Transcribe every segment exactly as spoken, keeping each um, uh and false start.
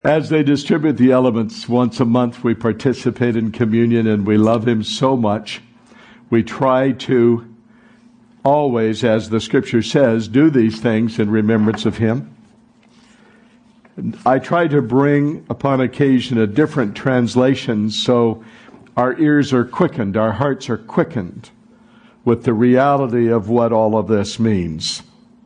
As they distribute the elements once a month, we participate in communion, and we love Him so much. We try to always, as the Scripture says, do these things in remembrance of Him. I try to bring, upon occasion, a different translation so our ears are quickened, our hearts are quickened with the reality of what all of this means.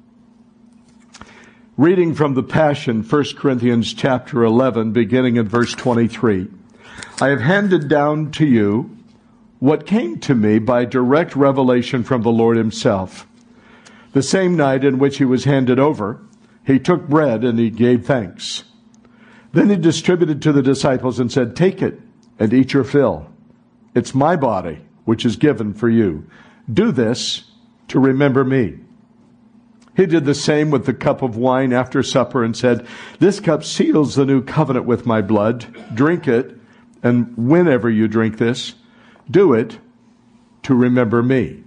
Reading from the Passion, First Corinthians chapter eleven, beginning at verse twenty-three. I have handed down to you what came to me by direct revelation from the Lord Himself. The same night in which He was handed over, He took bread and He gave thanks. Then He distributed to the disciples and said, "Take it and eat your fill. It's my body, which is given for you. Do this to remember me." He did the same with the cup of wine after supper and said, "This cup seals the new covenant with my blood. Drink it, and whenever you drink this, do it to remember me.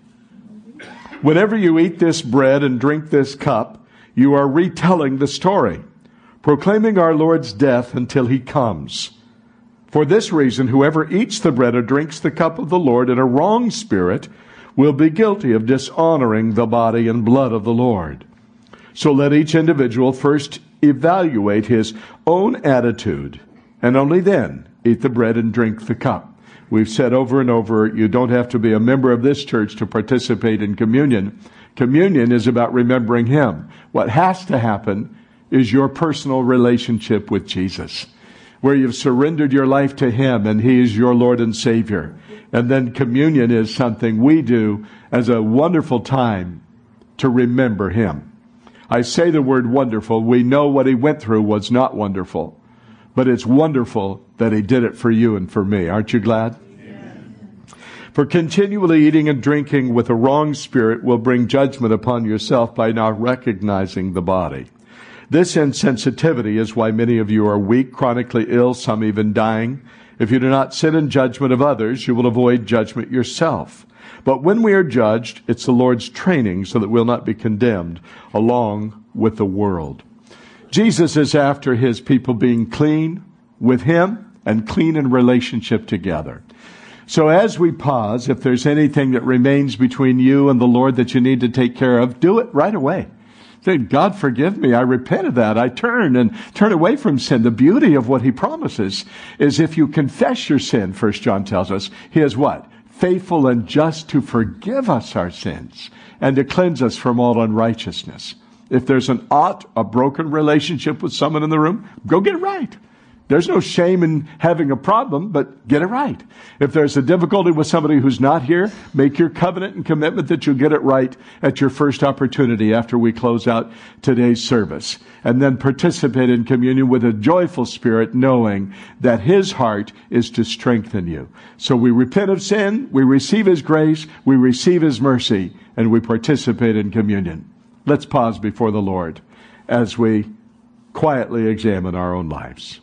Whenever you eat this bread and drink this cup, you are retelling the story, proclaiming our Lord's death until He comes. For this reason, whoever eats the bread or drinks the cup of the Lord in a wrong spirit will be guilty of dishonoring the body and blood of the Lord. So let each individual first evaluate his own attitude, and only then eat the bread and drink the cup." We've said over and over, you don't have to be a member of this church to participate in communion. Communion is about remembering Him. What has to happen is your personal relationship with Jesus, where you've surrendered your life to Him and He is your Lord and Savior. And then communion is something we do as a wonderful time to remember Him. I say the word wonderful. We know what He went through was not wonderful, but it's wonderful that He did it for you and for me. Aren't you glad? Amen. For continually eating and drinking with a wrong spirit will bring judgment upon yourself by not recognizing the body. This insensitivity is why many of you are weak, chronically ill, some even dying. If you do not sit in judgment of others, you will avoid judgment yourself. But when we are judged, it's the Lord's training so that we'll not be condemned along with the world. Jesus is after His people being clean with Him and clean in relationship together. So as we pause, if there's anything that remains between you and the Lord that you need to take care of, do it right away. Say, "God, forgive me. I repent of that. I turn and turn away from sin." The beauty of what He promises is if you confess your sin, First John tells us, He is what? Faithful and just to forgive us our sins and to cleanse us from all unrighteousness. If there's an ought, a broken relationship with someone in the room, go get it right. There's no shame in having a problem, but get it right. If there's a difficulty with somebody who's not here, make your covenant and commitment that you'll get it right at your first opportunity after we close out today's service. And then participate in communion with a joyful spirit, knowing that His heart is to strengthen you. So we repent of sin, we receive His grace, we receive His mercy, and we participate in communion. Let's pause before the Lord as we quietly examine our own lives.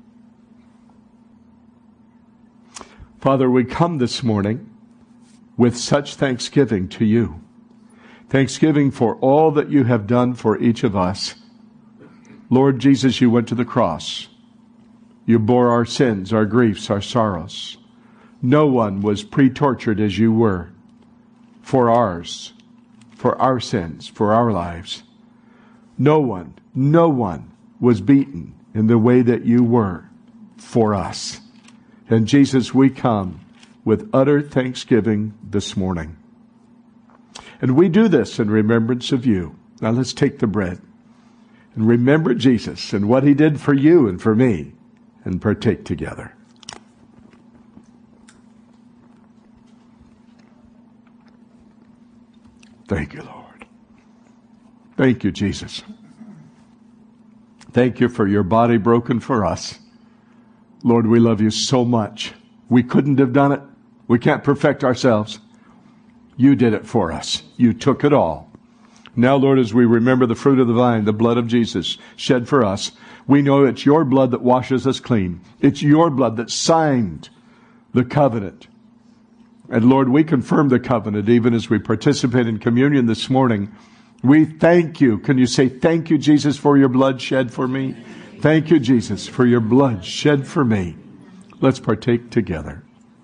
Father, we come this morning with such thanksgiving to You. Thanksgiving for all that You have done for each of us. Lord Jesus, You went to the cross. You bore our sins, our griefs, our sorrows. No one was pre-tortured as You were for ours, for our sins, for our lives. No one, no one was beaten in the way that You were for us. And Jesus, we come with utter thanksgiving this morning. And we do this in remembrance of You. Now let's take the bread and remember Jesus and what He did for you and for me and partake together. Thank You, Lord. Thank You, Jesus. Thank You for Your body broken for us. Lord, we love You so much. We couldn't have done it. We can't perfect ourselves. You did it for us. You took it all. Now, Lord, as we remember the fruit of the vine, the blood of Jesus shed for us, we know it's Your blood that washes us clean. It's Your blood that signed the covenant. And Lord, we confirm the covenant even as we participate in communion this morning. We thank You. Can you say, "Thank You, Jesus, for Your blood shed for me"? Thank you, Jesus, for your blood shed for me. Let's partake together.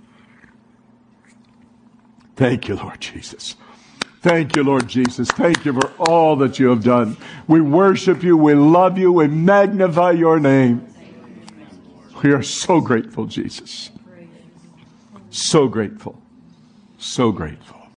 Thank you, Lord Jesus. Thank you, Lord Jesus. Thank you for all that you have done. We worship you. We love you. We magnify your name. We are so grateful, Jesus. So grateful. So grateful.